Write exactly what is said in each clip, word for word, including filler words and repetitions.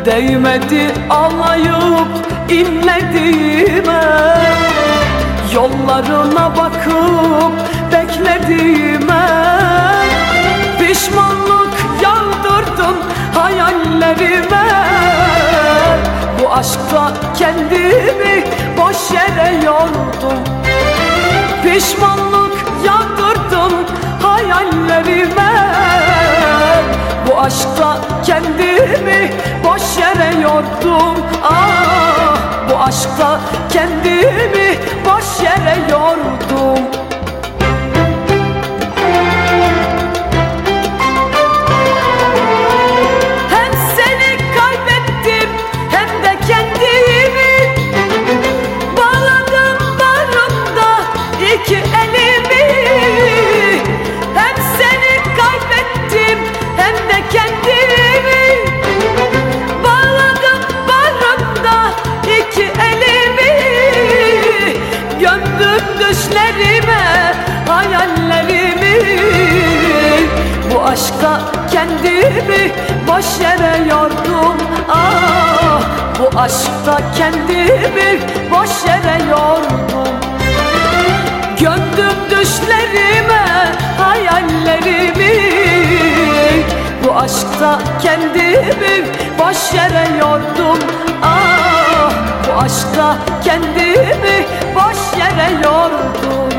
Değmedi ağlayıp inlediğime, yollarına bakıp beklediğime. Pişmanlık yağdırdın hayallerime. Bu aşkta kendimi boş yere yordum. Pişmanlık yağdırdın hayallerime. Bu aşkta kendimi boş yere yordum. Ah, bu aşkta kendimi boş yere yordum. Hem seni kaybettim hem de kendimi. Bağladım bağrımda iki elimi. Hem seni kaybettim hem de kendimi. Bağladım bağrımda iki elimi. Gömdüm düşlerime hayallerimi. Bu aşkta kendimi boş yere yordum. Ah, bu aşkta kendimi boş yere yordum. Gömdüm düşlerime hayallerimi. Bu aşkta kendimi boş yere yordum. Ah, bu aşkta kendimi boş yere yordum.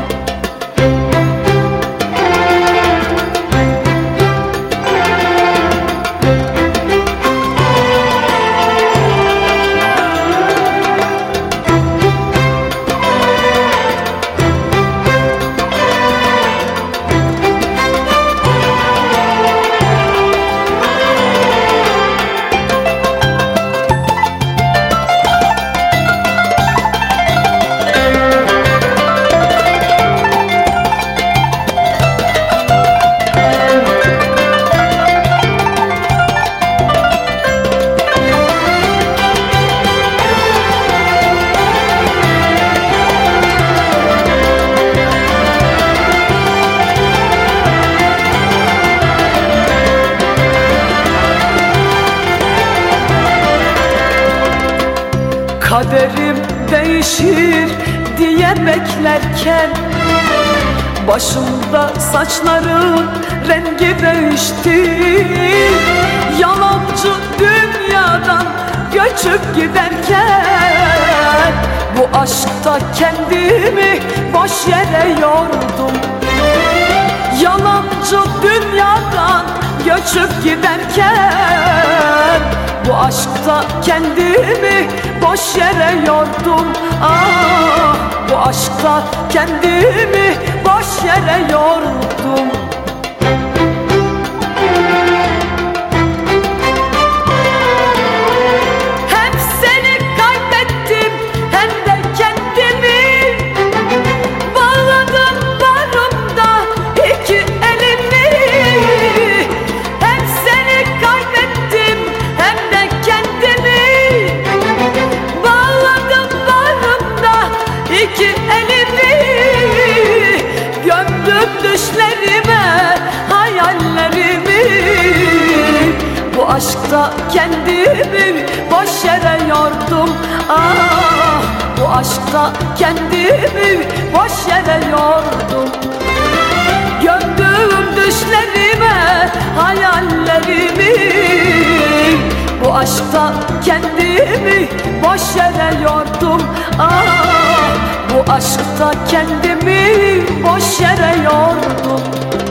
Kaderim değişir diye beklerken, başımda saçların rengi değişti. Yalancı dünyadan göçüp giderken, bu aşkta kendimi boş yere yordum. Yalancı dünyadan göçüp giderken, bu aşkta kendimi boş yere yordum. Ah, bu aşkta kendimi boş yere yordum. Hem seni kaybettim hem de kendimi. Bağladım bağrımda iki elimi. Hem seni kaybettim hem de kendimi. Bağladım bağrımda iki elimi. Gömdüm düşlerime hayallerimi. Bu aşkta kendimi boş yere yordum. Ah, bu aşkta kendimi boş yere yordum. Gömdüm düşlerime hayallerimi. Bu aşkta kendimi boş yere yordum. Ah, bu aşkta kendimi boş yere yordum.